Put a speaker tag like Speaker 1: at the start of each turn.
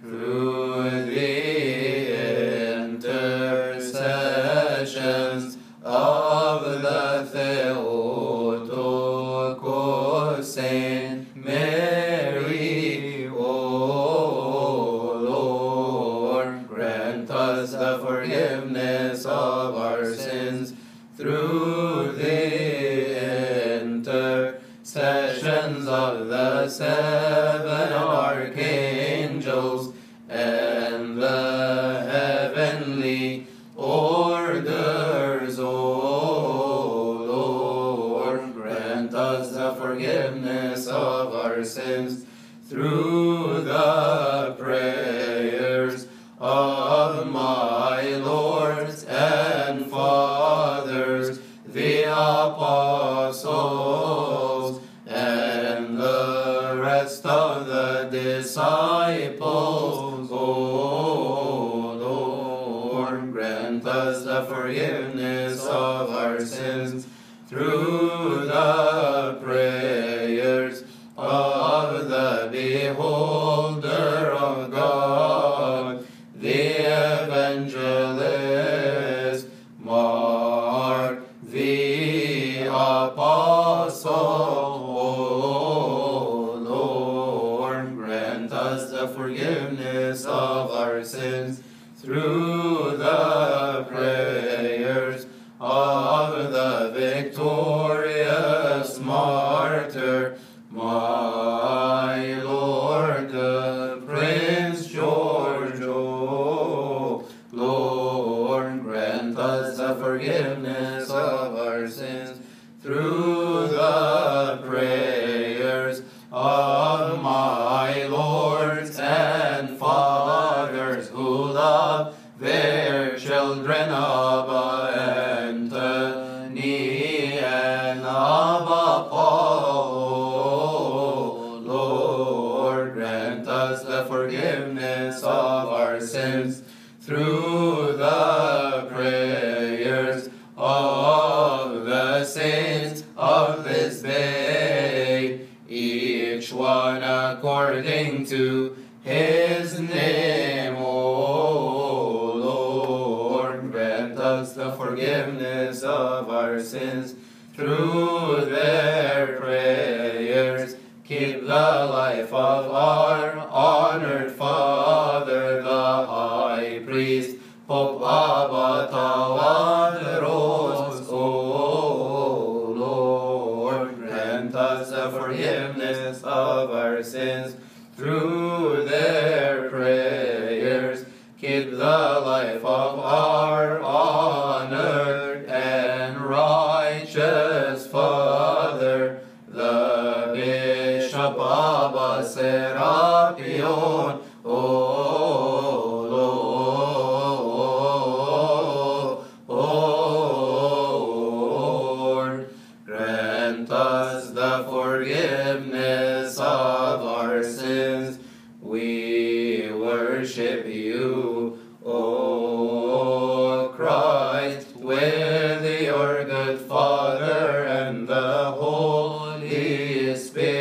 Speaker 1: through the intercessions of the Theotokos, Saint Mary, O Lord, grant us the forgiveness of our sins through the intercessions of the seven archangels and the heavenly orders. O Lord, grant us the forgiveness of our sins through the prayers of my lords and fathers, the apostles, and the rest of the disciples. O Lord, grant us the forgiveness of our sins through the prayers of the beholder of God, the evangelist Mark, the apostle. O Lord, grant us the forgiveness of our sins through the prayers of the victorious martyr, my Lord, the Prince George. O Lord, grant us the forgiveness of our sins through the prayers of my lords and fathers who love their children, Abba Anthony and Abba Paul. Lord, grant us the forgiveness of our sins through the prayers of the saints of this day, each one according to his name. O Lord, grant us the forgiveness of our sins through their prayers. Keep the life of our honored Father, the High Priest, Pope Abba Tawadros. O Lord, grant us the forgiveness of our sins through their prayers. Keep the life of our honored and righteous Father, the Bishop Abba Serapion. O Lord, grant us the forgiveness of our sins. We worship you, O Christ, with your good Father and the Holy Spirit.